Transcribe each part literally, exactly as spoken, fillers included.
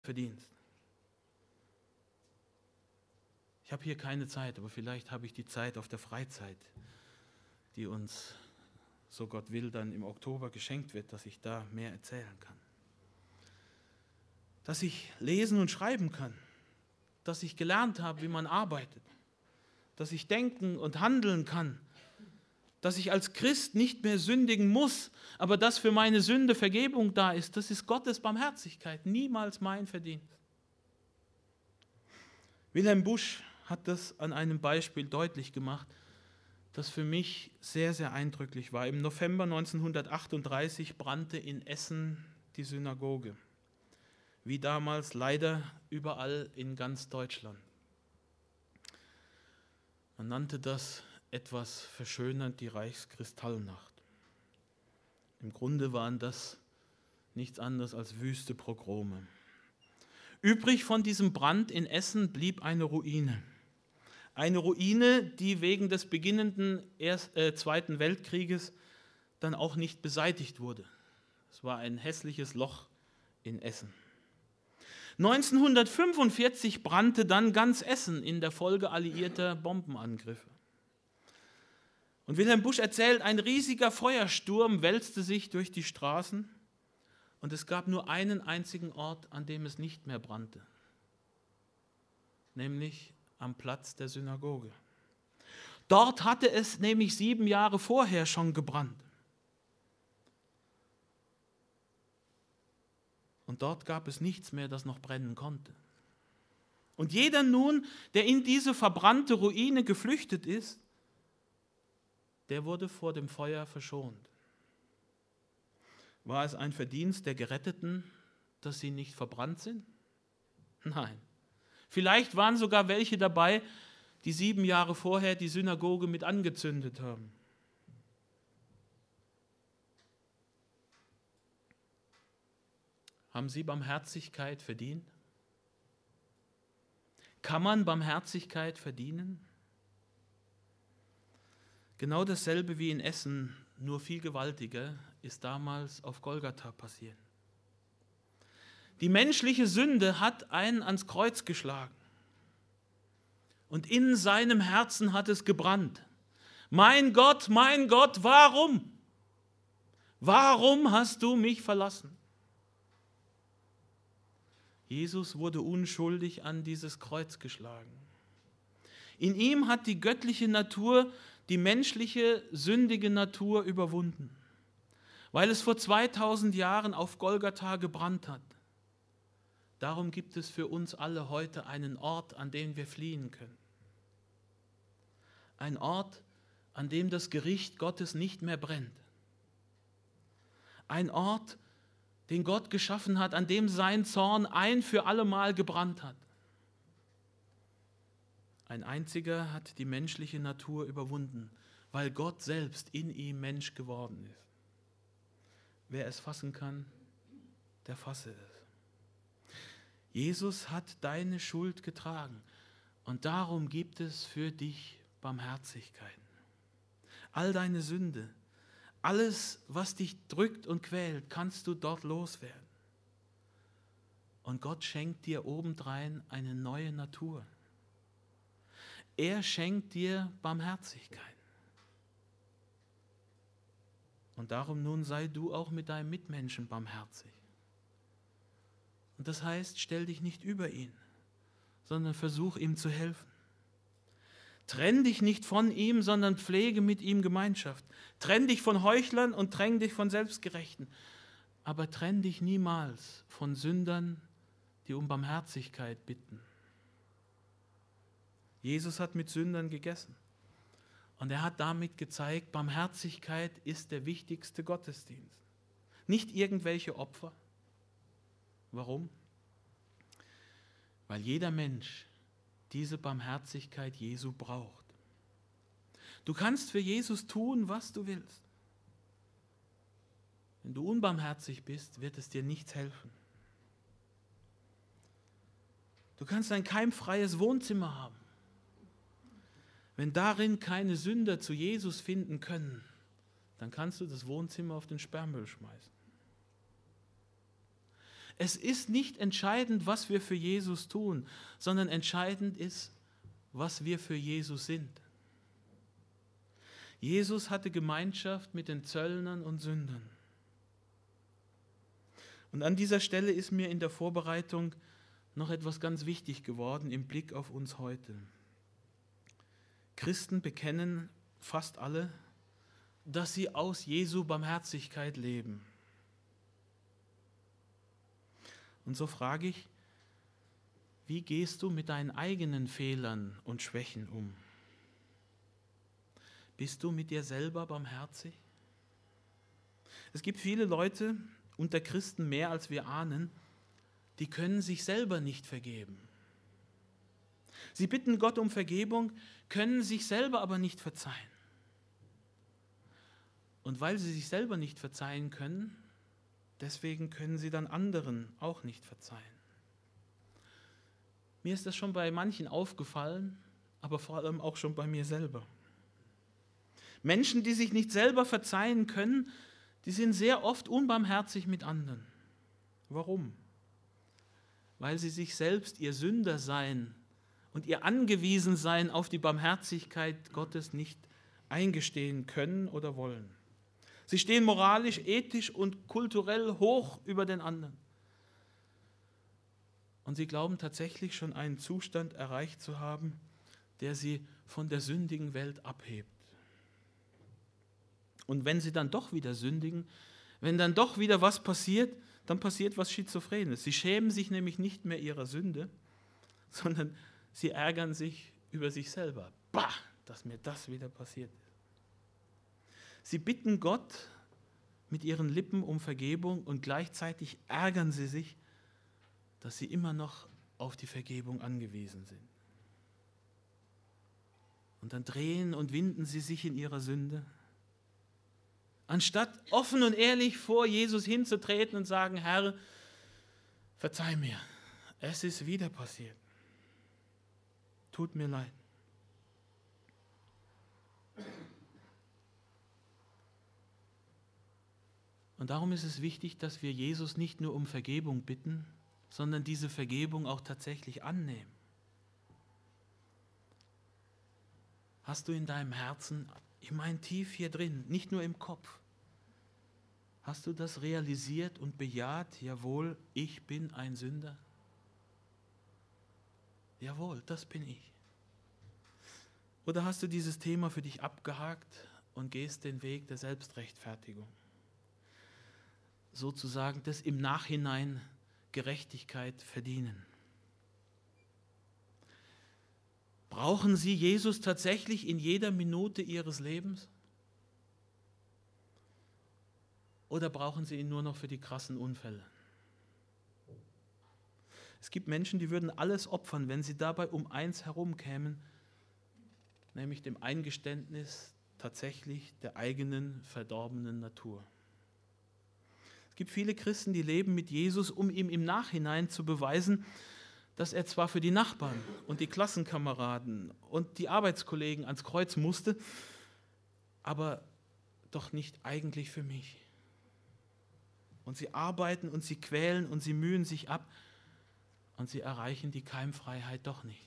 verdienst. Ich habe hier keine Zeit, aber vielleicht habe ich die Zeit auf der Freizeit, die uns, so Gott will, dann im Oktober geschenkt wird, dass ich da mehr erzählen kann. Dass ich lesen und schreiben kann, dass ich gelernt habe, wie man arbeitet, dass ich denken und handeln kann, dass ich als Christ nicht mehr sündigen muss, aber dass für meine Sünde Vergebung da ist, das ist Gottes Barmherzigkeit, niemals mein Verdienst. Wilhelm Busch hat das an einem Beispiel deutlich gemacht, das für mich sehr, sehr eindrücklich war. Im November neunzehnhundertachtunddreißig brannte in Essen die Synagoge, wie damals leider überall in ganz Deutschland. Man nannte das etwas verschönernd die Reichskristallnacht. Im Grunde waren das nichts anderes als wüste Pogrome. Übrig von diesem Brand in Essen blieb eine Ruine. Eine Ruine, die wegen des beginnenden Erst, äh, Zweiten Weltkrieges dann auch nicht beseitigt wurde. Es war ein hässliches Loch in Essen. neunzehnhundertfünfundvierzig brannte dann ganz Essen in der Folge alliierter Bombenangriffe. Und Wilhelm Busch erzählt, ein riesiger Feuersturm wälzte sich durch die Straßen und es gab nur einen einzigen Ort, an dem es nicht mehr brannte, nämlich am Platz der Synagoge. Dort hatte es nämlich sieben Jahre vorher schon gebrannt. Und dort gab es nichts mehr, das noch brennen konnte. Und jeder nun, der in diese verbrannte Ruine geflüchtet ist, der wurde vor dem Feuer verschont. War es ein Verdienst der Geretteten, dass sie nicht verbrannt sind? Nein. Vielleicht waren sogar welche dabei, die sieben Jahre vorher die Synagoge mit angezündet haben. Haben sie Barmherzigkeit verdient? Kann man Barmherzigkeit verdienen? Genau dasselbe wie in Essen, nur viel gewaltiger, ist damals auf Golgatha passiert. Die menschliche Sünde hat einen ans Kreuz geschlagen. Und in seinem Herzen hat es gebrannt. Mein Gott, mein Gott, warum? Warum hast du mich verlassen? Jesus wurde unschuldig an dieses Kreuz geschlagen. In ihm hat die göttliche Natur die menschliche, sündige Natur überwunden, weil es vor zweitausend Jahren auf Golgatha gebrannt hat. Darum gibt es für uns alle heute einen Ort, an den wir fliehen können. Ein Ort, an dem das Gericht Gottes nicht mehr brennt. Ein Ort, den Gott geschaffen hat, an dem sein Zorn ein für allemal gebrannt hat. Ein einziger hat die menschliche Natur überwunden, weil Gott selbst in ihm Mensch geworden ist. Wer es fassen kann, der fasse es. Jesus hat deine Schuld getragen und darum gibt es für dich Barmherzigkeit. All deine Sünde, alles, was dich drückt und quält, kannst du dort loswerden. Und Gott schenkt dir obendrein eine neue Natur. Er schenkt dir Barmherzigkeit. Und darum nun sei du auch mit deinem Mitmenschen barmherzig. Und das heißt, stell dich nicht über ihn, sondern versuch ihm zu helfen. Trenn dich nicht von ihm, sondern pflege mit ihm Gemeinschaft. Trenn dich von Heuchlern und trenn dich von Selbstgerechten. Aber trenn dich niemals von Sündern, die um Barmherzigkeit bitten. Jesus hat mit Sündern gegessen. Und er hat damit gezeigt, Barmherzigkeit ist der wichtigste Gottesdienst. Nicht irgendwelche Opfer. Warum? Weil jeder Mensch diese Barmherzigkeit Jesu braucht. Du kannst für Jesus tun, was du willst. Wenn du unbarmherzig bist, wird es dir nichts helfen. Du kannst ein keimfreies Wohnzimmer haben. Wenn darin keine Sünder zu Jesus finden können, dann kannst du das Wohnzimmer auf den Sperrmüll schmeißen. Es ist nicht entscheidend, was wir für Jesus tun, sondern entscheidend ist, was wir für Jesus sind. Jesus hatte Gemeinschaft mit den Zöllnern und Sündern. Und an dieser Stelle ist mir in der Vorbereitung noch etwas ganz wichtig geworden im Blick auf uns heute. Christen bekennen fast alle, dass sie aus Jesu Barmherzigkeit leben. Und so frage ich, wie gehst du mit deinen eigenen Fehlern und Schwächen um? Bist du mit dir selber barmherzig? Es gibt viele Leute unter Christen, mehr als wir ahnen, die können sich selber nicht vergeben. Sie bitten Gott um Vergebung, können sich selber aber nicht verzeihen. Und weil sie sich selber nicht verzeihen können, deswegen können sie dann anderen auch nicht verzeihen. Mir ist das schon bei manchen aufgefallen, aber vor allem auch schon bei mir selber. Menschen, die sich nicht selber verzeihen können, die sind sehr oft unbarmherzig mit anderen. Warum? Weil sie sich selbst ihr Sündersein und ihr Angewiesensein auf die Barmherzigkeit Gottes nicht eingestehen können oder wollen. Sie stehen moralisch, ethisch und kulturell hoch über den anderen. Und sie glauben tatsächlich schon einen Zustand erreicht zu haben, der sie von der sündigen Welt abhebt. Und wenn sie dann doch wieder sündigen, wenn dann doch wieder was passiert, dann passiert was Schizophrenes. Sie schämen sich nämlich nicht mehr ihrer Sünde, sondern sie ärgern sich über sich selber. Bah, dass mir das wieder passiert ist. Sie bitten Gott mit ihren Lippen um Vergebung und gleichzeitig ärgern sie sich, dass sie immer noch auf die Vergebung angewiesen sind. Und dann drehen und winden sie sich in ihrer Sünde. Anstatt offen und ehrlich vor Jesus hinzutreten und sagen, Herr, verzeih mir, es ist wieder passiert. Tut mir leid. Und darum ist es wichtig, dass wir Jesus nicht nur um Vergebung bitten, sondern diese Vergebung auch tatsächlich annehmen. Hast du in deinem Herzen, ich meine tief hier drin, nicht nur im Kopf, hast du das realisiert und bejaht? Jawohl, ich bin ein Sünder. Jawohl, das bin ich. Oder hast du dieses Thema für dich abgehakt und gehst den Weg der Selbstrechtfertigung? Sozusagen das im Nachhinein Gerechtigkeit verdienen. Brauchen Sie Jesus tatsächlich in jeder Minute Ihres Lebens? Oder brauchen Sie ihn nur noch für die krassen Unfälle? Es gibt Menschen, die würden alles opfern, wenn sie dabei um eins herumkämen, nämlich dem Eingeständnis tatsächlich der eigenen verdorbenen Natur. Es gibt viele Christen, die leben mit Jesus, um ihm im Nachhinein zu beweisen, dass er zwar für die Nachbarn und die Klassenkameraden und die Arbeitskollegen ans Kreuz musste, aber doch nicht eigentlich für mich. Und sie arbeiten und sie quälen und sie mühen sich ab und sie erreichen die Keimfreiheit doch nicht.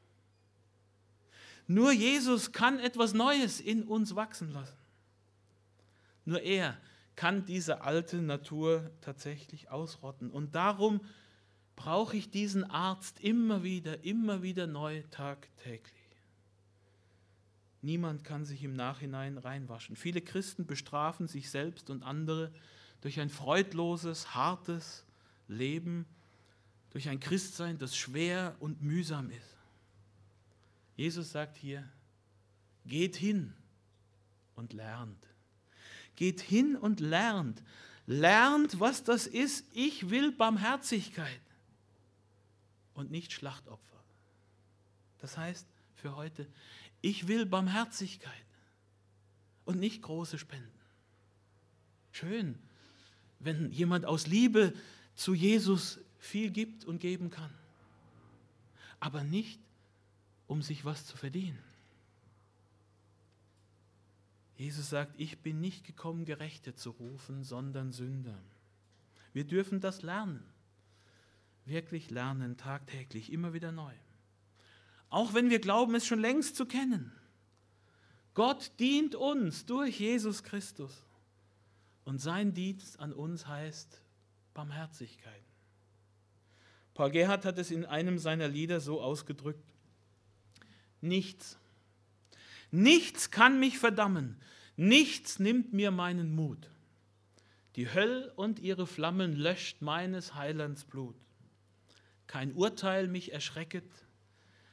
Nur Jesus kann etwas Neues in uns wachsen lassen. Nur er kann diese alte Natur tatsächlich ausrotten. Und darum brauche ich diesen Arzt immer wieder, immer wieder neu, tagtäglich. Niemand kann sich im Nachhinein reinwaschen. Viele Christen bestrafen sich selbst und andere durch ein freudloses, hartes Leben, durch ein Christsein, das schwer und mühsam ist. Jesus sagt hier, geht hin und lernt. Geht hin und lernt. Lernt, was das ist. Ich will Barmherzigkeit und nicht Schlachtopfer. Das heißt für heute, ich will Barmherzigkeit und nicht große Spenden. Schön, wenn jemand aus Liebe zu Jesus viel gibt und geben kann, aber nicht, um sich was zu verdienen. Jesus sagt, ich bin nicht gekommen, Gerechte zu rufen, sondern Sünder. Wir dürfen das lernen. wirklich lernen, tagtäglich, immer wieder neu. Auch wenn wir glauben, es schon längst zu kennen. Gott dient uns durch Jesus Christus. Und sein Dienst an uns heißt Barmherzigkeit. Paul Gerhardt hat es in einem seiner Lieder so ausgedrückt: Nichts, nichts kann mich verdammen, nichts nimmt mir meinen Mut. Die Höll und ihre Flammen löscht meines Heilands Blut. Kein Urteil mich erschrecket,